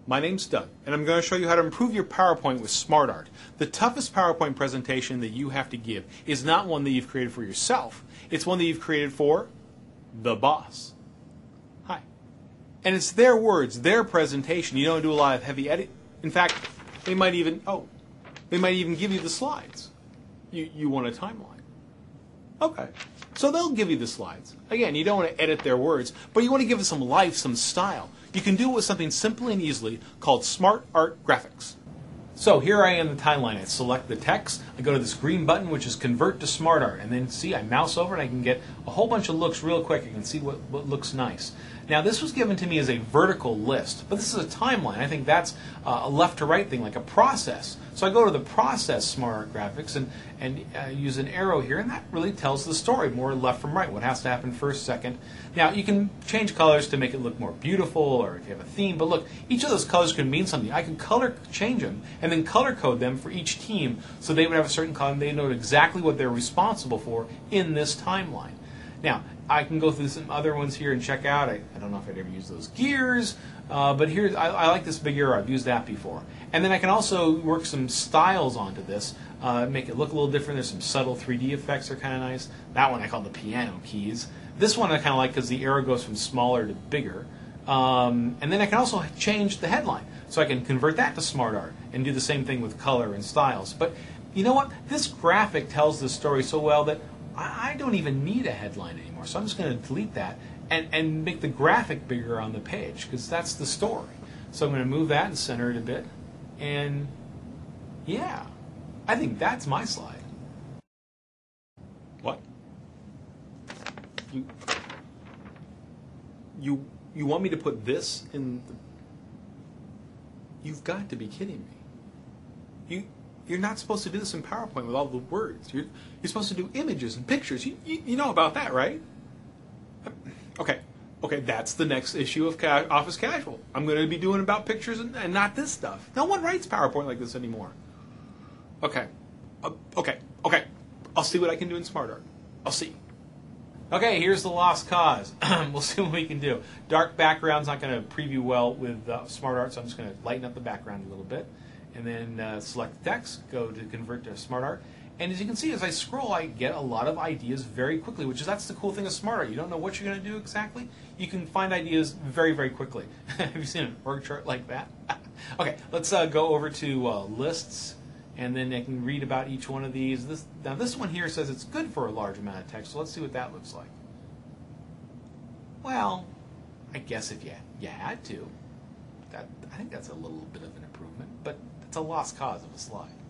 My name's Doug, and I'm going to show you how to improve your PowerPoint with SmartArt. The toughest PowerPoint presentation that you have to give is not one that you've created for yourself. It's one that you've created for the boss. Hi. And it's their words, their presentation. You don't do a lot of heavy edit. In fact, they might even give you the slides. You want a timeline. Okay. So they'll give you the slides. Again, you don't want to edit their words, but you want to give it some life, some style. You can do it with something simply and easily called SmartArt Graphics. So here I am in the timeline. I select the text. I go to this green button, which is Convert to SmartArt. And then see, I mouse over and I can get a whole bunch of looks real quick. I can see what looks nice. Now, this was given to me as a vertical list, but this is a timeline. I think that's a left to right thing, like a process. So I go to the Process SmartArt Graphics and use an arrow here, and that really tells the story, more left from right, what has to happen first, second. Now, you can change colors to make it look more beautiful, or if you have a theme, but look, each of those colors can mean something. I can color change them, and then color code them for each team, so they would have a certain color, and they know exactly what they're responsible for in this timeline. Now, I can go through some other ones here and check out. I don't know if I'd ever use those gears, but here I like this big arrow. I've used that before. And then I can also work some styles onto this, make it look a little different. There's some subtle 3D effects that are kind of nice. That one I call the piano keys. This one I kind of like because the arrow goes from smaller to bigger. And then I can also change the headline. So I can convert that to SmartArt and do the same thing with color and styles. But you know what? This graphic tells the story so well that I don't even need a headline anymore. So I'm just going to delete that and make the graphic bigger on the page because that's the story. So I'm going to move that and center it a bit. And yeah, I think that's my slide. What? You want me to put this in the... You've got to be kidding me. You're not supposed to do this in PowerPoint with all the words. You're supposed to do images and pictures. You know about that, right? Okay, that's the next issue of Office Casual. I'm going to be doing about pictures and not this stuff. No one writes PowerPoint like this anymore. Okay. I'll see what I can do in SmartArt. I'll see. Okay, here's the lost cause. We'll see what we can do. Dark background's not going to preview well with SmartArt, so I'm just going to lighten up the background a little bit. And then select the text, go to Convert to SmartArt. And as you can see, as I scroll, I get a lot of ideas very quickly, that's the cool thing of SmartArt. You don't know what you're going to do exactly. You can find ideas very, very quickly. Have you seen an org chart like that? Okay, let's go over to lists, and then I can read about each one of these. Now, this one here says it's good for a large amount of text, so let's see what that looks like. Well, I guess if you had to. I think that's a little bit of an improvement, but it's a lost cause of a slide.